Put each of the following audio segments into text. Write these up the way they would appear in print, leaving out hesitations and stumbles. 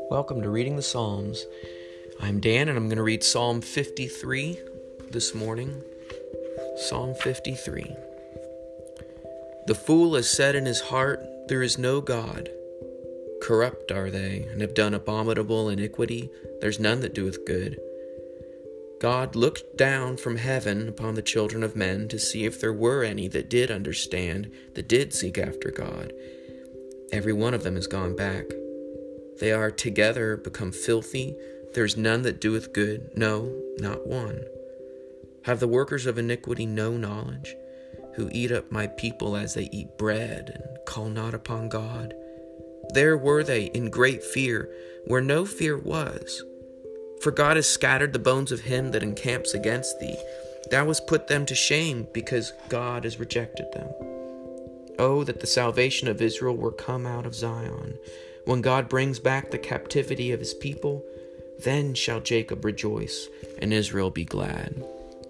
Welcome to Reading the Psalms. I'm Dan, and I'm going to read Psalm 53 this morning. Psalm 53. The fool has said in his heart, "There is no God." Corrupt are they, and have done abominable iniquity. There's none that doeth good. God looked down from heaven upon the children of men to see if there were any that did understand, that did seek after God. Every one of them is gone back. They are together become filthy. There is none that doeth good, no, not one. Have the workers of iniquity no knowledge, who eat up my people as they eat bread, and call not upon God? There were they in great fear, where no fear was. For God has scattered the bones of him that encamps against thee. Thou hast put them to shame, because God has rejected them. Oh, that the salvation of Israel were come out of Zion. When God brings back the captivity of his people, then shall Jacob rejoice, and Israel be glad.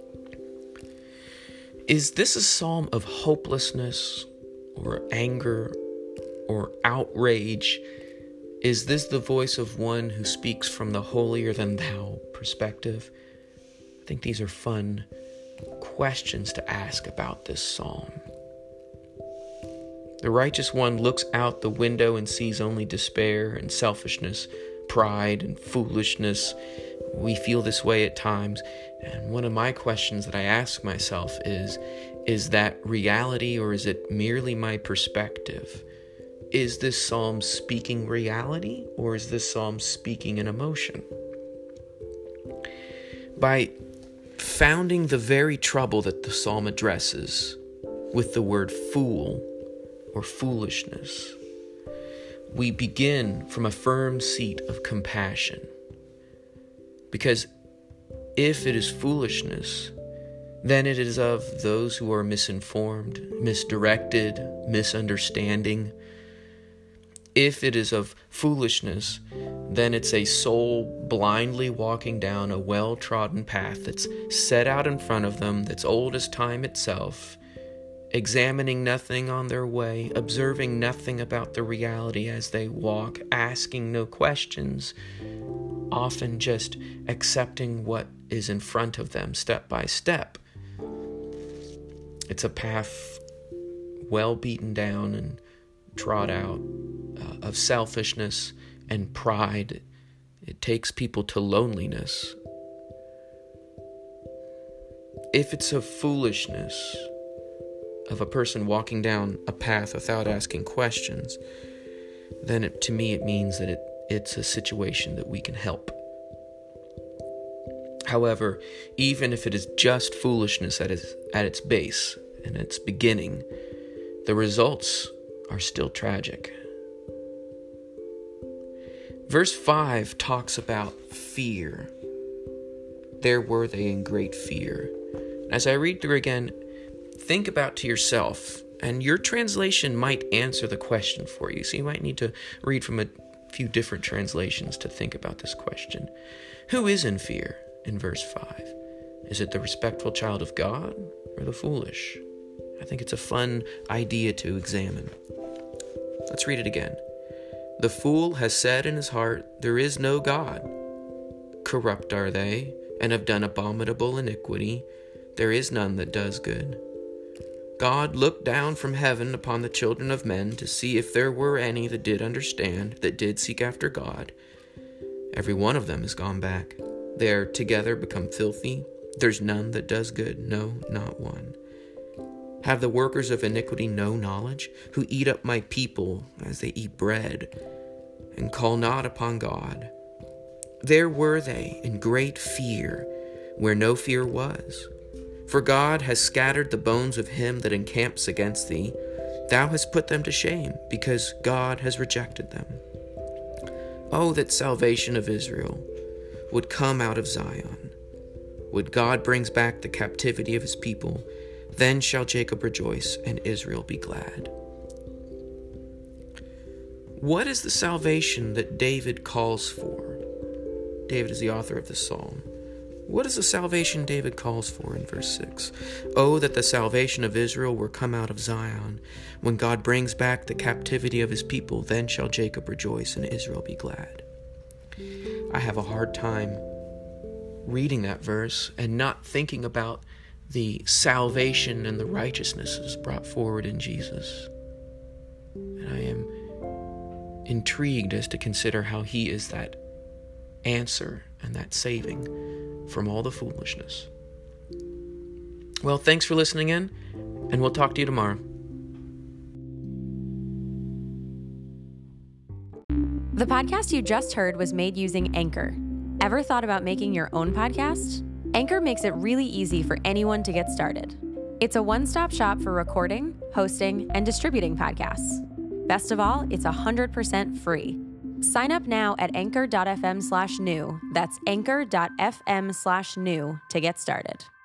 Is this a psalm of hopelessness, or anger, or outrage? Is this the voice of one who speaks from the holier-than-thou perspective? I think these are fun questions to ask about this psalm. The righteous one looks out the window and sees only despair and selfishness, pride and foolishness. We feel this way at times. And one of my questions that I ask myself is that reality, or is it merely my perspective? Is this psalm speaking reality, or is this psalm speaking an emotion? By founding the very trouble that the psalm addresses with the word fool or foolishness, we begin from a firm seat of compassion. Because if it is foolishness, then it is of those who are misinformed, misdirected, misunderstanding. If it is of foolishness, then it's a soul blindly walking down a well-trodden path that's set out in front of them, that's old as time itself, examining nothing on their way, observing nothing about the reality as they walk, asking no questions, often just accepting what is in front of them step by step. It's a path well beaten down and trod out of selfishness and pride. It takes people to loneliness. If it's of foolishness, of a person walking down a path without asking questions, then to me it means that it's a situation that we can help. However, even if it is just foolishness at its base and its beginning, the results are still tragic. Verse 5 talks about fear. There were they in great fear. As I read through again, think about to yourself, and your translation might answer the question for you. So you might need to read from a few different translations to think about this question. Who is in fear in verse 5? Is it the respectful child of God or the foolish? I think it's a fun idea to examine. Let's read it again. The fool has said in his heart, "There is no God." Corrupt are they, and have done abominable iniquity. There is none that does good. God looked down from heaven upon the children of men to see if there were any that did understand, that did seek after God. Every one of them is gone back. They are together become filthy. There's none that does good, no, not one. Have the workers of iniquity no knowledge, who eat up my people as they eat bread, and call not upon God? There were they in great fear, where no fear was. For God has scattered the bones of him that encamps against thee. Thou hast put them to shame, because God has rejected them. Oh, that salvation of Israel would come out of Zion. Would God brings back the captivity of his people, then shall Jacob rejoice, and Israel be glad. What is the salvation that David calls for? David is the author of this psalm. What is the salvation David calls for in verse 6? Oh, that the salvation of Israel were come out of Zion. When God brings back the captivity of his people, then shall Jacob rejoice and Israel be glad. I have a hard time reading that verse and not thinking about the salvation and the righteousness that's brought forward in Jesus. And I am intrigued as to consider how he is that answer and that saving from all the foolishness. Well, thanks for listening in, and we'll talk to you tomorrow. The podcast you just heard was made using Anchor. Ever thought about making your own podcast? Anchor makes it really easy for anyone to get started. It's a one-stop shop for recording, hosting, and distributing podcasts. Best of all, it's 100% free. Sign up now at anchor.fm/new. That's anchor.fm/new to get started.